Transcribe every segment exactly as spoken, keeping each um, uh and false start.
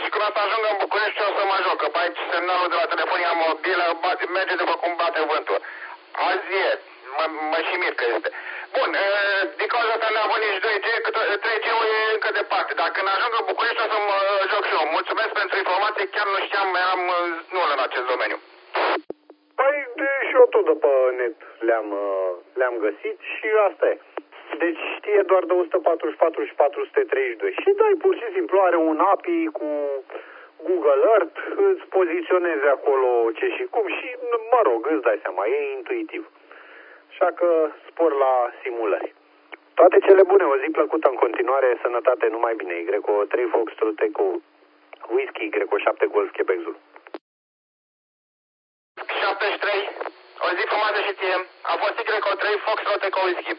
și când o să ajung în București o să mă joc, că pe aici semnalul de la telefonia mobilă bate, merge după cum bate vântul. Azi e, mă, mă și mir că este. Bun, din cauza asta n-am avut nici doi G, că trei G-ul e încă departe, dar când ajung în București o să mă joc și eu. Mulțumesc pentru informație, chiar nu știam, eram nul în acest domeniu. Păi și eu tot după net le-am le-am găsit și asta e. Deci știe doar două sute patruzeci și patru și patru sute treizeci și doi. Și dai pur și simplu, are un A P I cu Google Earth, îți poziționezi acolo ce și cum și, mă rog, îți dai seama, e intuitiv. Așa că spor la simulări. Toate cele bune, o zi plăcută în continuare, sănătate, numai bine. Y trei Foxtrot Echo Whisky, Y șapte Golf Quebec Zulu. șaptezeci și trei, o zi frumoasă și ție. A fost Y trei Foxtrot Echo Whisky.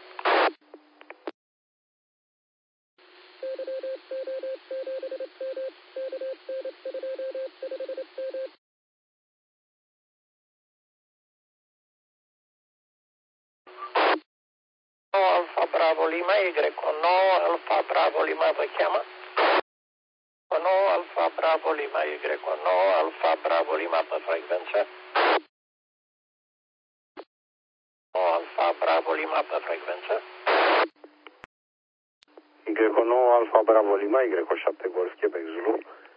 Alfa Bravo Lima, Y nouă Alfa Bravo Lima vă cheamă? nouă Alfa Bravo Lima, Y nouă Alfa Bravo Lima pe frecvență? nouă Alfa Bravo Lima pe frecvență? Y nouă Alfa Bravo Lima, Y șapte Golf Quebec Zulu.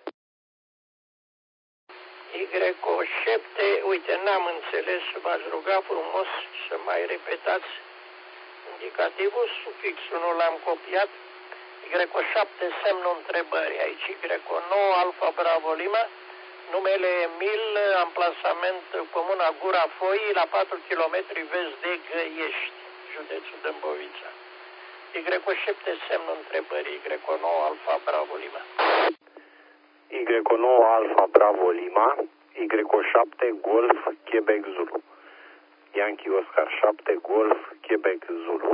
Y șapte, uite, n-am înțeles, v-aș ruga frumos să mai repetați indicativul, sufixul nu l-am copiat. Y șapte, semnul întrebării aici, Y nouă Alfa Bravo Lima, numele Emil, amplasament comuna Gura Foii, la patru kilometri vest de Găiești, județul Dâmbovița. Y șapte, semnul întrebării, Y nouă Alfa Bravo Lima. Y nouă Alfa Bravo Lima, Y șapte Golf Quebec Zulu. Yankee Oscar șapte Golf Quebec Zulu.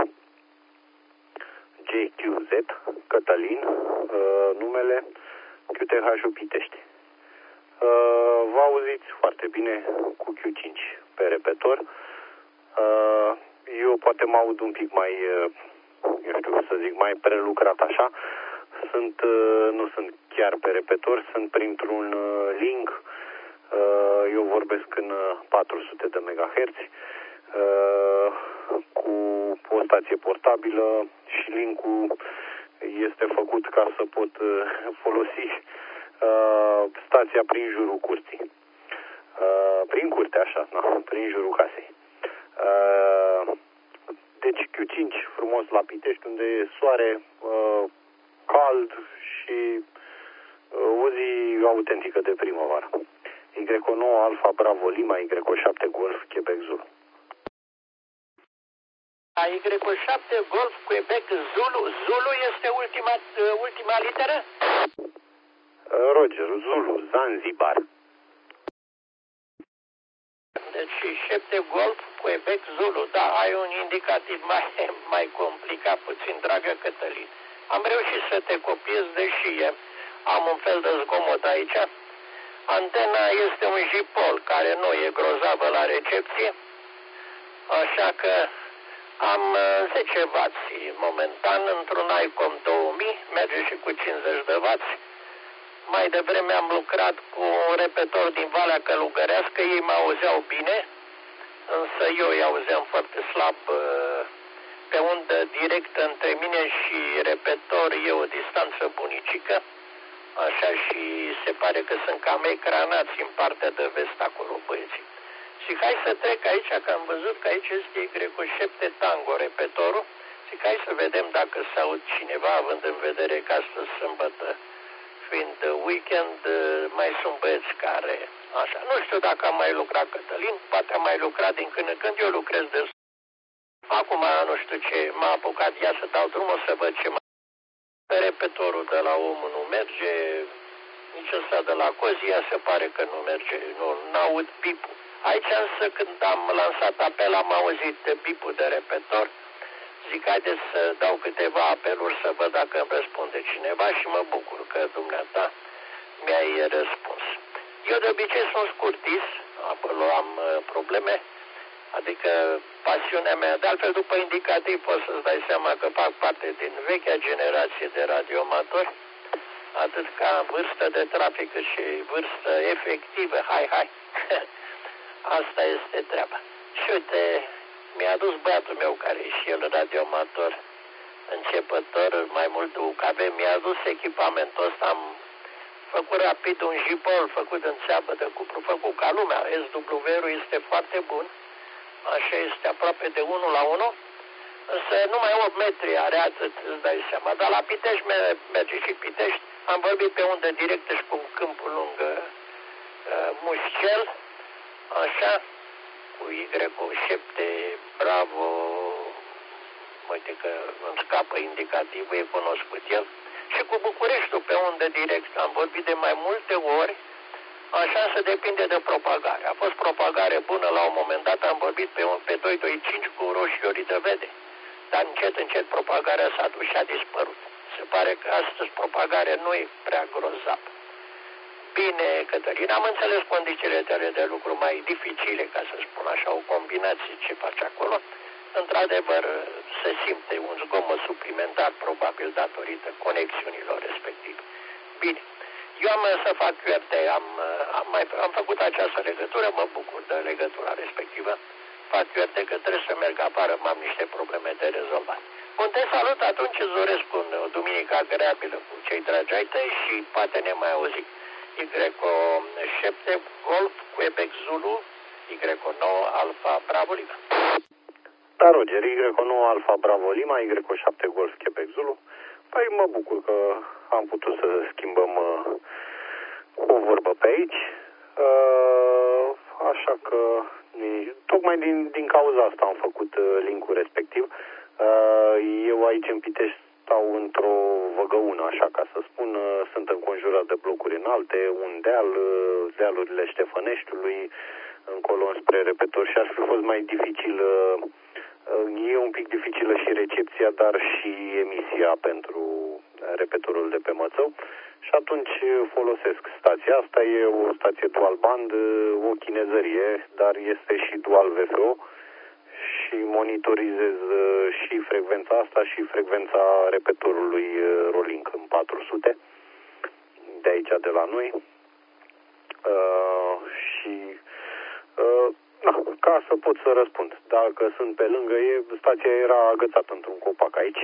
G Q Z, Cătălin, uh, numele Q T H-ul Pitești. Uh, vă auziți foarte bine cu Q cinci pe repetor. Uh, eu poate mă aud un pic mai, uh, eu știu să zic, mai prelucrat așa. Sunt, uh, nu sunt chiar pe repetor, sunt printr-un uh, link. Uh, eu vorbesc în uh, patru sute de megahertzi. Uh, cu o stație portabilă și linkul este făcut ca să pot uh, folosi uh, stația prin jurul curții. Uh, prin curte, așa, na, prin jurul casei. Uh, deci Q cinci frumos la Pitești, unde e soare, uh, cald și uh, o zi autentică de primăvară. Y nouă Alfa Bravo Lima, Y șapte Golf Quebec Zulu. Y șapte Golf Quebec Zulu. Zulu este ultima, ultima literă? Roger, Zulu, Zanzibar. Deci șapte Golf Quebec Zulu. Da, ai un indicativ mai, mai complicat puțin, dragă Cătălin. Am reușit să te copiez, deși am un fel de zgomot aici. Antena este un jipol care nu e grozavă la recepție, așa că am zece wați momentan într-un ICOM două mii, merge și cu cincizeci de wați. Mai devreme am lucrat cu un repetor din Valea Călugărească, ei mă auzeau bine, însă eu îi auzeam foarte slab. Pe undă directă între mine și repetor e o distanță bunicică, așa, și se pare că sunt cam ecranați în partea de vest acolo băieții. Și hai să trec aici, că am văzut că aici este Y șapte Tango repetorul. Și hai să vedem dacă se aud cineva, având în vedere că astăzi sâmbătă, fiind weekend, mai sunt băieți care, așa, nu știu dacă am mai lucrat, Cătălin, poate am mai lucrat din când în când, eu lucrez de acum, nu știu ce, m-a apucat, ia să dau drumul să văd ce mai. Pe repetorul de la omul nu merge, nici ăsta de la Cozia se pare că nu merge, nu n-aud bipul. Aici însă când am lansat apel am auzit bipul de repetor, zic haideți să dau câteva apeluri să văd dacă îmi răspunde cineva și mă bucur că dumneata mi-ai răspuns. Eu de obicei sunt scurtis, acolo am probleme, adică pasiunea mea, de altfel după indicativ poți să-ți dai seama că fac parte din vechea generație de radioamatori, atât ca vârstă de trafic cât și vârstă efectivă. Hai, hai. Asta este treaba. Și uite, mi-a adus băiatul meu, care e și el radioamator începător, mai mult U K B, mi-a adus echipamentul ăsta. Am făcut rapid un jipol, făcut în țeapă de cupru, făcut ca lumea. S W-ul este foarte bun, așa este aproape de unu la unu, însă numai opt metri are, atât, îți dai seama. Dar la Pitești merge și Pitești. Am vorbit pe undă directă și cu un câmpul lângă uh, Mușcel, așa, cu Y șapte, Bravo, uite că îmi scapă indicativul, e cunoscut el, și cu Bucureștiul pe undă direct. Am vorbit de mai multe ori, așa se depinde de propagare. A fost propagare bună la un moment dat, am vorbit pe, pe doi doi cinci cu roșiorii de vede, dar încet, încet propagarea s-a dus și a dispărut. Se pare că astăzi propagarea nu e prea grozavă. Bine, Cătălin, am înțeles condițiile tale de lucru mai dificile, ca să spun așa, o combinație ce faci acolo. Într-adevăr, se simte un zgomot suplimentar, probabil datorită conexiunilor respective. Bine, eu am să fac Q R T, am, am, mai, am făcut această legătură, mă bucur de legătura respectivă, fac Q R T că trebuie să merg afară, am niște probleme de rezolvat. Bun, te salut, atunci îți doresc un duminică agreabilă cu cei dragi ai tăi și poate ne mai auzim. Y șapte Golf, Quebec Zulu, Y nouă Alfa Bravo Lima. Da, Roger, Y nouă Alfa Bravo Lima, Y șapte Golf, Quebec Zulu. Păi mă bucur că am putut să schimbăm uh, o vorbă pe aici. Uh, așa că tocmai din, din cauza asta am făcut uh, link-ul respectiv. Uh, eu aici în Pitești stau într-o văgăună, așa ca să spun, uh, sunt înconjurat de blocuri înalte, un deal, uh, dealurile Ștefăneștiului, încolo spre Repetor, și ar fi fost mai dificil, uh, e un pic dificilă și recepția, dar și emisia pentru Repetorul de pe Mățău, și atunci folosesc stația asta. E o stație dual band, o chinezărie, dar este și dual V F O, și monitorizez și frecvența asta și frecvența Repetorului Rolink în patru sute de aici, de la noi. Uh, și uh, na, ca să pot să răspund, dacă sunt pe lângă, e, stația era agățată într-un copac aici.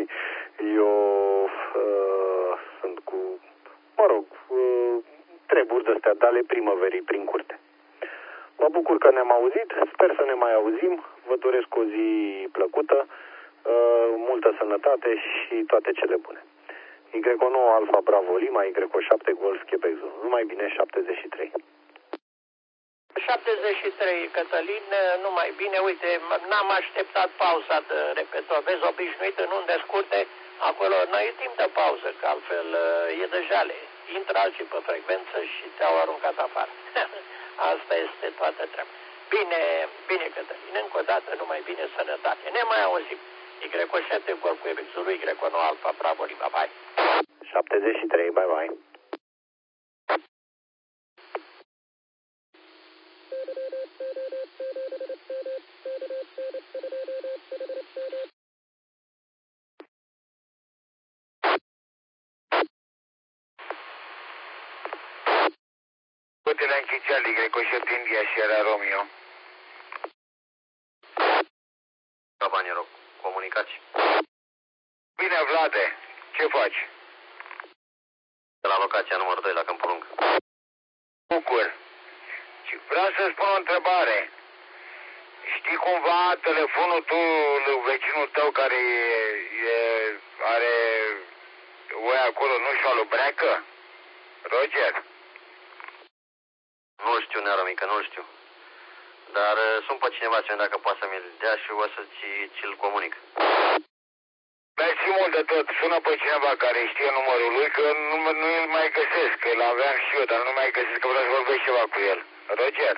Eu uh, sunt cu, mă rog, uh, treburi de-astea de ale primăverii prin curte. Mă bucur că ne-am auzit, sper să ne mai auzim, vă doresc o zi plăcută, uh, multă sănătate și toate cele bune. Y nouă Alfa Bravo Lima, Y șapte Golf, Quebec Zulu. Numai bine, șaptezeci și trei. șaptezeci și trei, Cătălin, numai bine. Uite, n-am așteptat pauza de Repetor. Vezi, obișnuit în unde scurte, acolo n-ai timp de pauză, că altfel e de jale. Intră alții pe frecvență și te-au aruncat afară. Asta este toată treaba. Bine, bine, Cătălin, încă o dată, numai bine, sănătate. Ne mai auzim. Y șapte Golf, Quebec Zulu, Y nouă Alfa Bravo Lima. Bye. șaptezeci și trei, bye bye. Hotel Anchiceal, Y șapte India, Sierra Romeo. Cabanero, comunicați. Bine, Vlade, ce faci? De la locația numărul doi la Câmpul Lung. Bucur. Și vreau să spun o întrebare. Știi cumva telefonul tu, lui vecinul tău care e, e, are oi acolo, nu știu, alu breacă? Roger? Nu știu, neară mică, nu știu. Dar uh, sunt pe cineva să dacă poate să mi-l dea și o să ți-l comunic. Mersi mult de tot. Sună pe cineva care știe numărul lui, că nu, nu îl mai găsesc, că îl aveam și eu, dar nu mai găsesc, că vreau să vorbesc ceva cu el. Roger?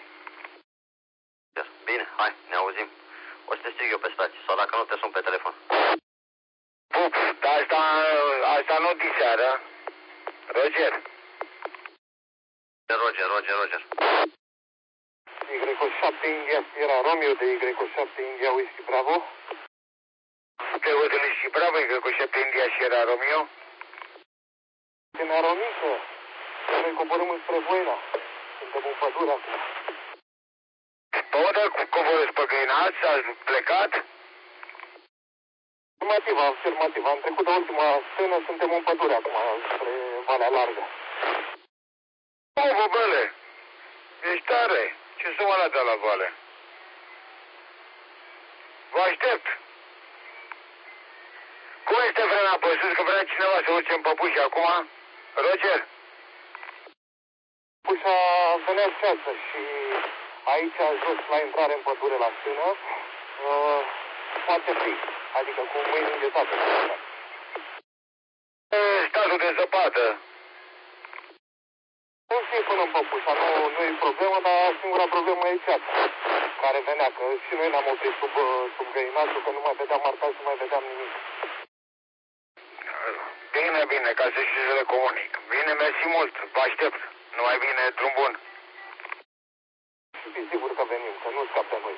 Bine, hai, ne auzim. O să te strig eu pe stație, sau dacă nu te sun pe telefon. Pup, dar asta, asta nu diseară. Roger? Roger, Roger, Roger. Y șapte India, era Romeo de Y șapte India, Whisky Bravo. Te Hotel și Bravo, Y șapte India, Sierra Romeo. mică. Noi coborâm înspre Voina. Suntem în pădure acum. Pe unde coborâți? Pe Găinați? Ați plecat? Afirmativ, afirmativ. Am trecut de ultima scenă, suntem în pădure acum, spre Valea Largă. O, băbele! Ești tare! Ce să mă arată la vale? Vă aștept! Cum este vremea pe sus? Că vrea cineva să urce în păpuși acum? Roger? Păpușa venea ceață și aici, jos, la intrare în pădure, la stână, uh, foarte frig. Adică cu mâini înghețate. Statul de zăpadă. Nu fie până în păpușa, nu, nu e problemă, dar singura problemă e ceața care venea, că și noi ne-am oprit sub, sub Găinațul, că nu mai vedeam marcați, nu mai vedeam nimic. Bine, bine, ca să știi să le comunic. Bine, mersi mult, vă aștept. Numai bine, drum bun. Și fi sigur că venim, că nu scap de noi.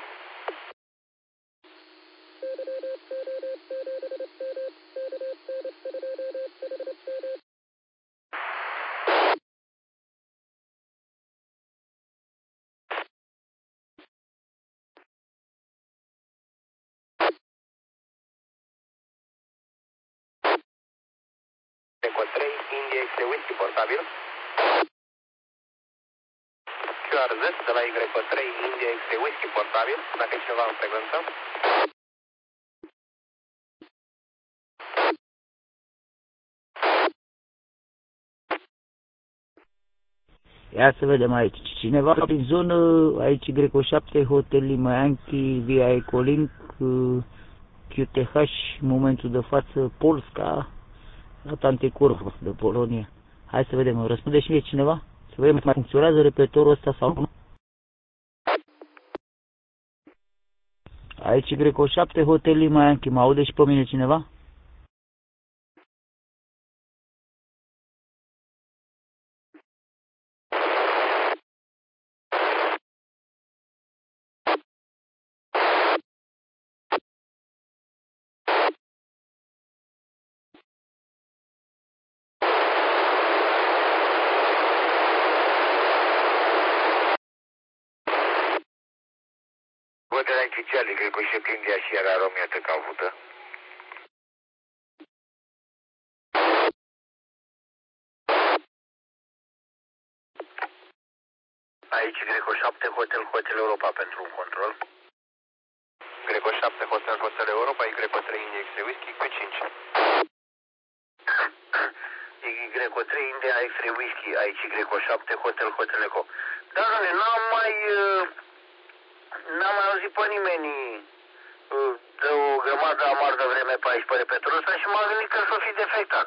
Greco trei, India X-ray Whisky, portabil. Q R Z de la Y trei, India X-ray Whisky, portabil, dacă e cineva în frecvență. Ia să vedem aici. Cineva prin zonă, aici Greco șapte, Hotel Lima Yankee, via Ecolink, Q T H, momentul de față, Polska, la Tanticurvă de Polonia. Hai să vedem, răspunde și mie cineva? Să vedem, mai funcționează repetorul ăsta sau nu? Aici Greco șapte, Hotel Lima Yankee, mă aude și pe mine cineva? Văd de la oficiali, cred că și India și era Romeo că avută. Aici Greco șapte, Hotel, Hotel Europa pentru un control. Greco șapte, Hotel, Hotel Europa, Y trei, India X-ray Whisky, Q cinci. Greco trei, India X-ray Whisky, aici Greco șapte, Hotel, Hotel Eco. Dar nu, n-am mai... N-am mai auzit pe nimeni de o grămadă amar de vreme pe aici, pe repetorul ăsta și m-am gândit că s-o fi defectat.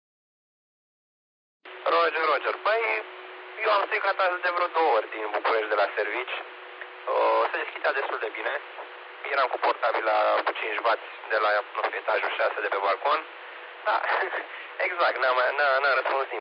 Roger, Roger. Păi, eu am stricat azi de vreo două ori din București de la servici. O, se deschidea destul de bine. Eram cu portabila cu cinci wați de la, nu știu, etajul șase de pe balcon. Da, exact, n-am, n-am răspuns nimeni.